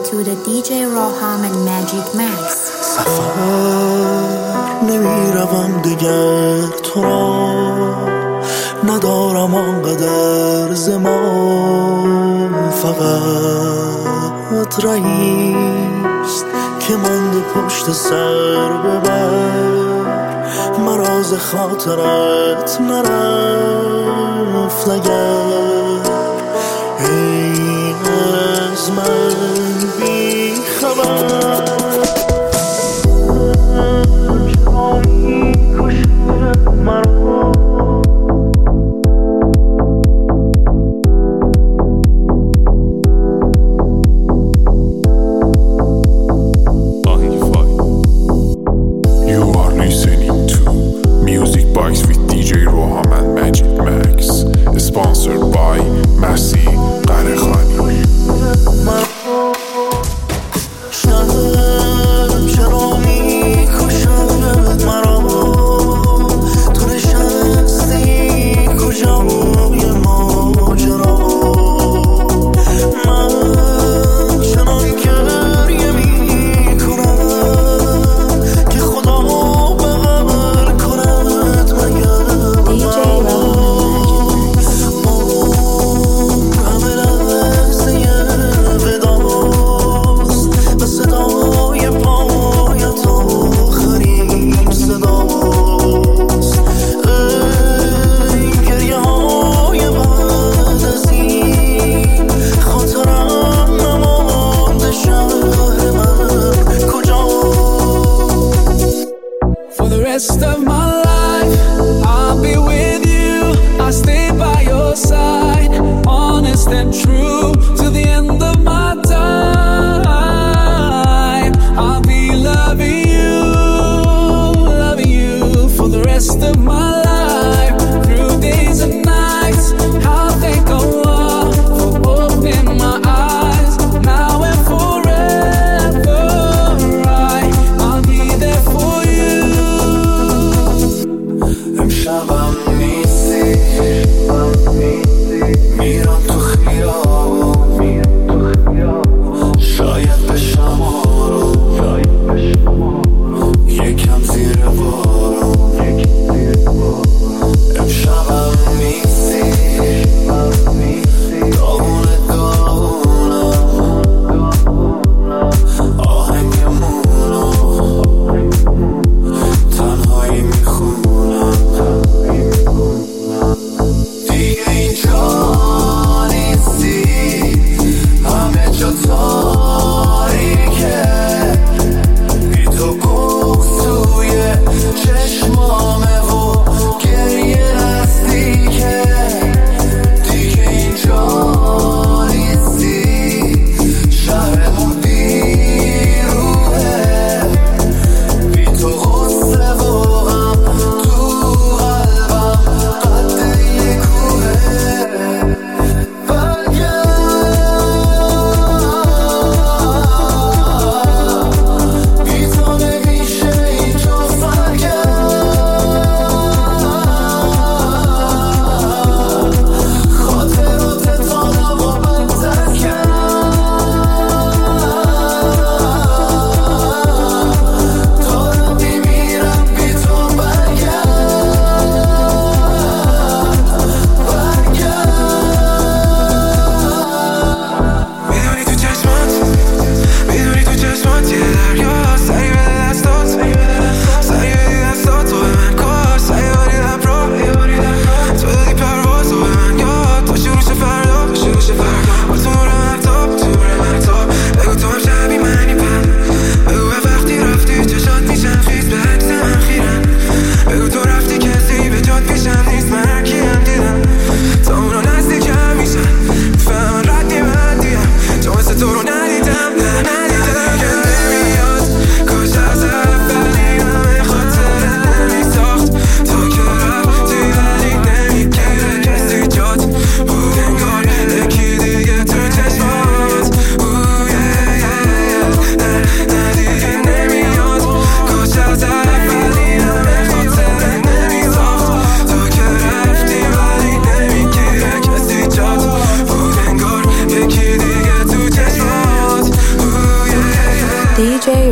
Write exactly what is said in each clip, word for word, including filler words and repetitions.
to the دی جی Roham and Magic Max. سفر نمیروم دیگر تو را ندارم آنقدر زمان، فقط رئیست که مانده پشت سر ببر مرا ز خاطرت نرفت اگر ای از من بی خبر چرا می‌کشی مرا Music Box with دی جی Roham and Magic Max, sponsored by Masi Qarekhani.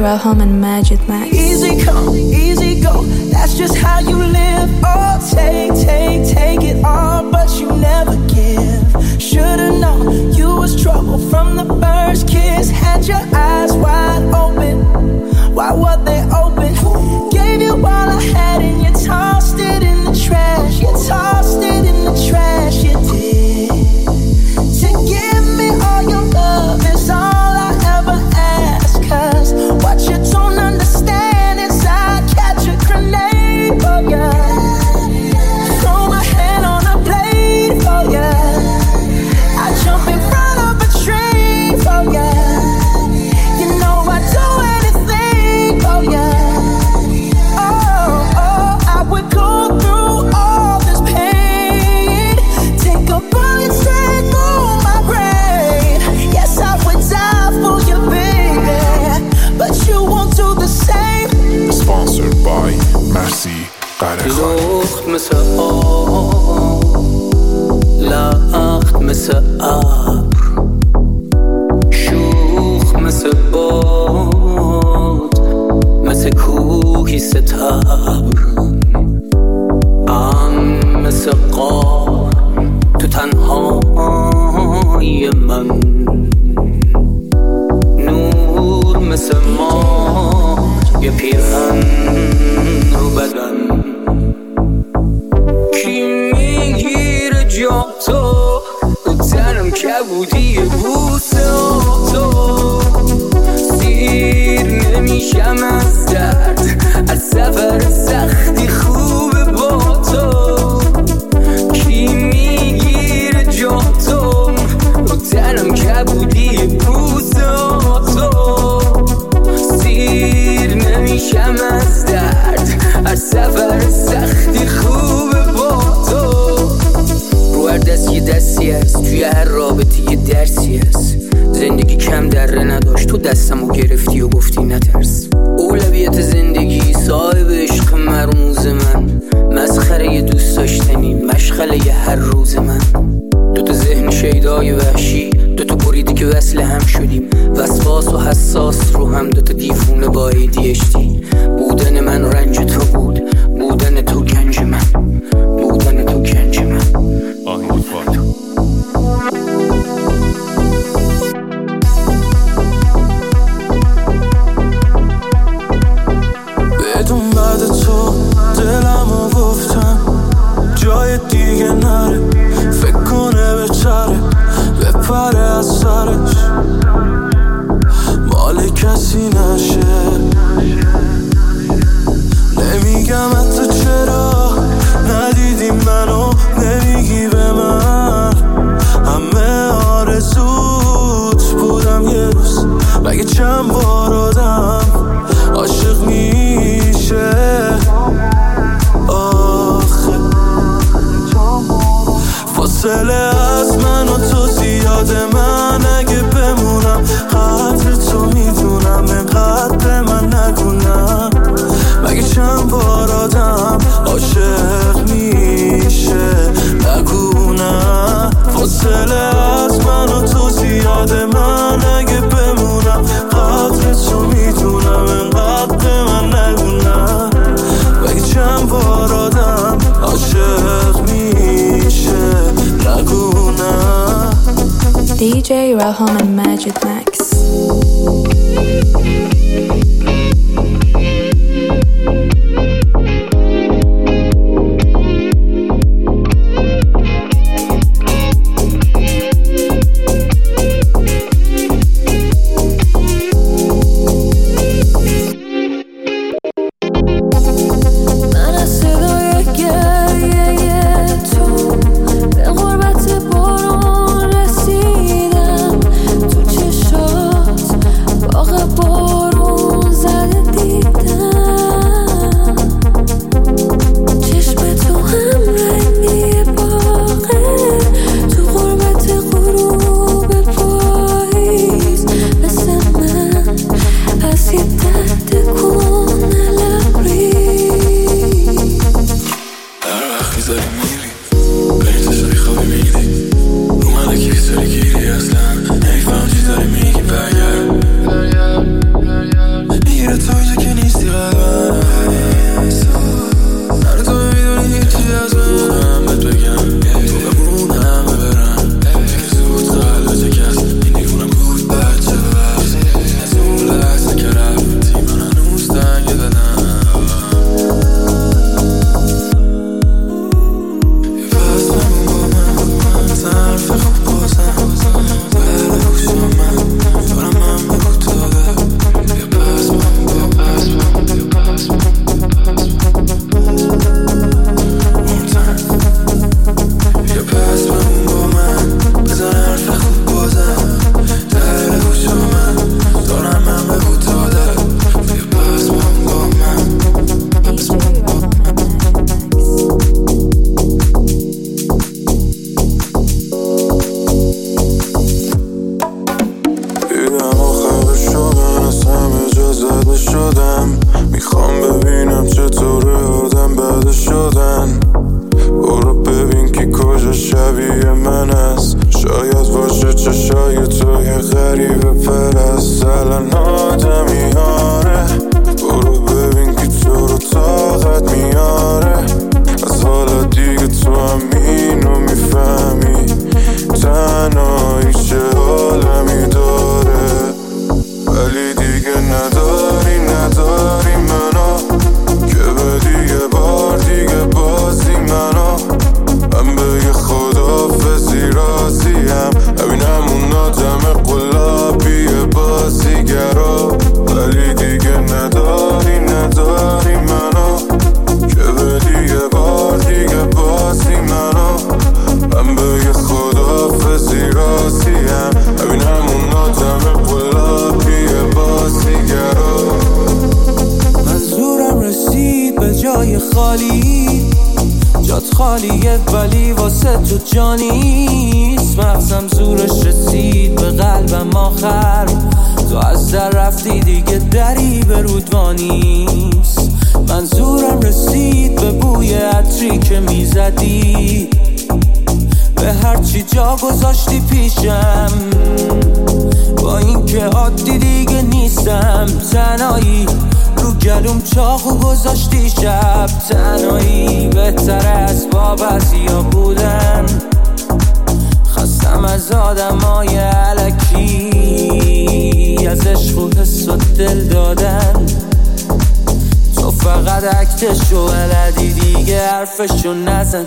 Roham and Magic Max. Easy come, easy go, that's just how you live. Oh, take, take, take it all, but you never give. Should've known you was trouble from the first kiss. Had your eyes wide open, why were they open? Gave you all I had and you tossed it in the trash. You tossed it in the trash, you did. To give me all your love is all I ever ask. Cause what you don't understand is I catch a grenade for ya. Throw my hand on a blade for ya. I jump in front of a train for ya. You know I'd do anything for ya. Oh, oh, I would go through all this pain. Take a bullet straight through my brain. Yes, I would die for you, baby, but you won't do the same. Sponsored by Merci Qarekhan. لخت مثل آب، لخت مثل ابر، شوخ مثل باد، مثل کوهی ستبر، ام مثل قار تو تنهای من، نور مثل ما یه پیرهن رو بدن. کی میگیره جا تو رو تنم کبودی بوسه تو، سیر نمیشم از درد، از سفر سختی خوبه با تو. کی میگیره جا تو رو تنم کبودی بوسه تو، سیر نمیشم از درد، از سفر سختی خوبه با تو. رو هر دست یه دستی هست، توی هر رابطه یه درسی هست. زندگی کم دره نداشت، تو دستمو گرفتی و گفتی نترس. اولویت زندگی صاحب عشق مرموز من، مسخره دوست داشتنی مشغله ی هر روز من. دوتا ذهن شیدای وحشی، دوتا بریدی که وصل هم شدیم، وسواس و حساس رو هم، دوتا دیوونه با ای دی اچ دی. بودن من رنج تو بود، بودن تو گنج من، بودن تو گنج من. آهنگ فاتو بدون بعد تو دلمو گفتم جای دیگه نره، فکر کنه بچره بپره از سرش، مال کسی نشه. نمیگم حتی چرا ندیدی منو، نمیگی به من همه آرزوت بودم یه روز. مگه چند بار آدم عاشق میشه آخه؟ فاصله از من و تو زیاده، من اگه بمونم قدر تو میدونم، اینقدر به من نگونم. مگه چند بار آدم عاشق میشه نگونم؟ فاصله از من و تو زیاده، من اگه بمونم قدر تو میدونم، اینقدر به من نگونم. مگه چند بار آدم عاشق میشه نگونم؟ دی جی Roham and Magic Max. بارون خفه شدن از همه جا زده شدم. میخوام ببینم چطوره آدم بده شدن. برو ببین که کجا شبیه من است. شاید باشه چشای تو یه غریبه پرست. الان آدمی آره. برو ببین که تو رو طاقت میاره. از حالا دیگه تو هم اینو میفهمی. تنهایی چه عالمی داره. ولی دیگه نداری نداری منو. که به دیگه بار دیگه بازی منو. من به یه خدافزی راضیم. ببینم اون آدم قلابی بازیگرا. ولی دیگه نداری نداری منو. که به دیگه بار دیگه بازی منو. من به یه خدافزی راضیم. ببینم اون آدم قلابی بازیگرا. منظورم رسید به جای خالی. جات خالیه ولی واسه تو جانیست. مغزم زورش رسید به قلبم آخر. تو از در رفتی دیگه دری به رودوانیست. منظورم رسید به بوی عطری که میزدی. به هرچی جا گذاشتی پیشم. با این که عادی دیگه نیستم. تنهایی رو گلوم چاقو گذاشتی شب. تنهایی بهتره از با بعضیا بودن. خستم از آدمای الکی. از عشق و حس و دل دادن. تو فقط اکتشو بلدی دیگه حرفشو نزن.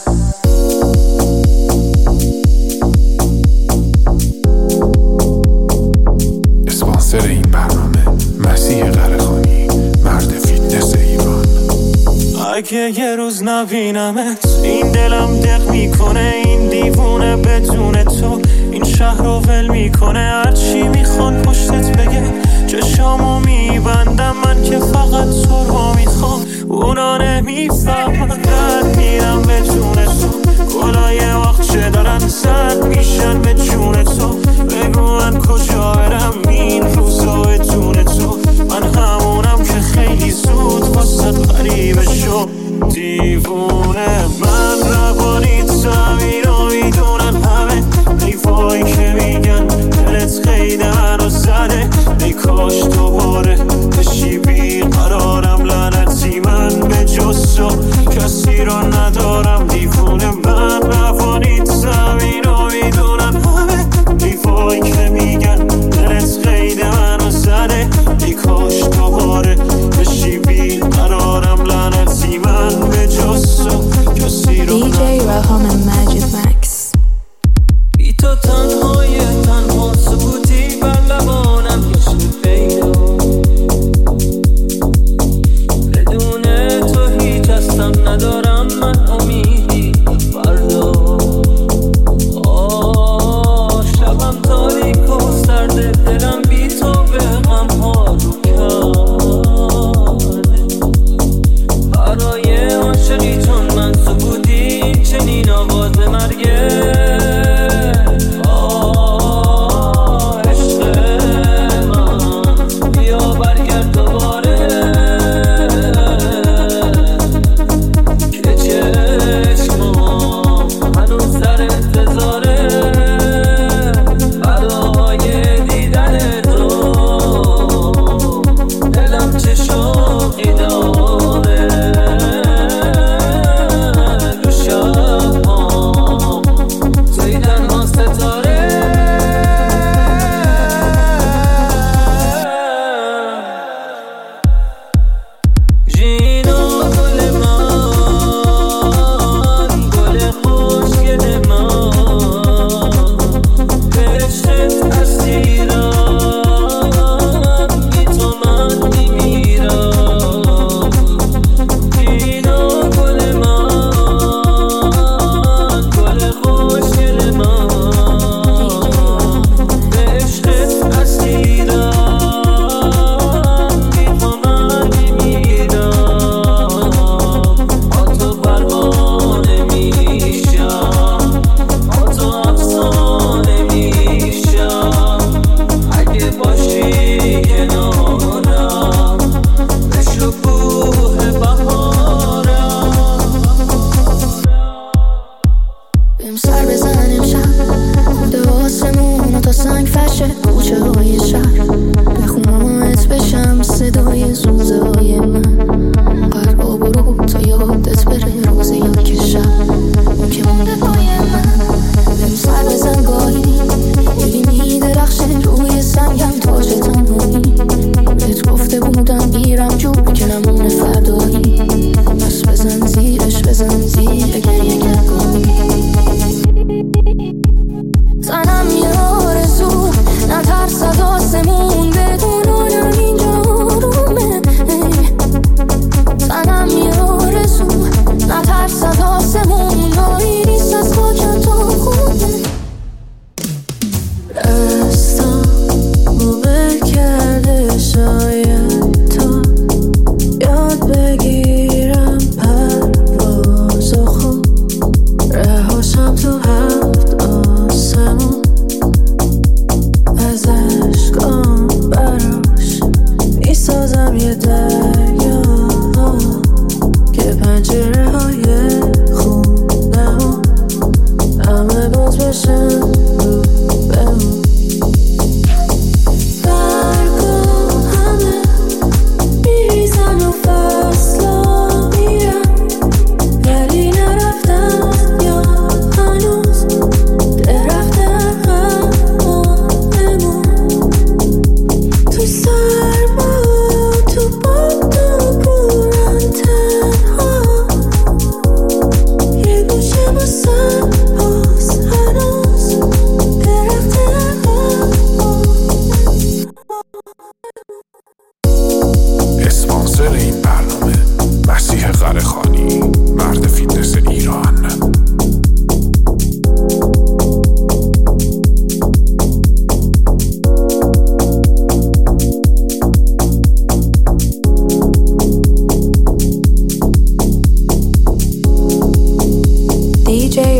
اسپانسر این برنامه مسیح قره‌خانی، مرد فیتنس ایران. اگه یه روز نبینمت این دلم دق میکنه. این دیوونه بدون تو این شهر رو ول میکنه. هرچی میخوان پشتت بگه چشامو میبندم. من که فقط تو رو میخوام. اونا نمیفهمن رد میرم بدون تو. گلای وقت چه دارن سرد میشن به جون تو. بگو من کجا برم این روزا بدون تو. من همونم که خیلی زود واسه غریبه شو. دیوونه من روانیت زمین رو میدونن همه. ای وای که میگن دلت خیلی منو زده. ای کاش دوباره بشی بیقرارم. لعنتی من به جز تو کسی رو ندارم. دیوونه من روانیت زمین رو میدونن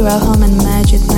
Raham and Majid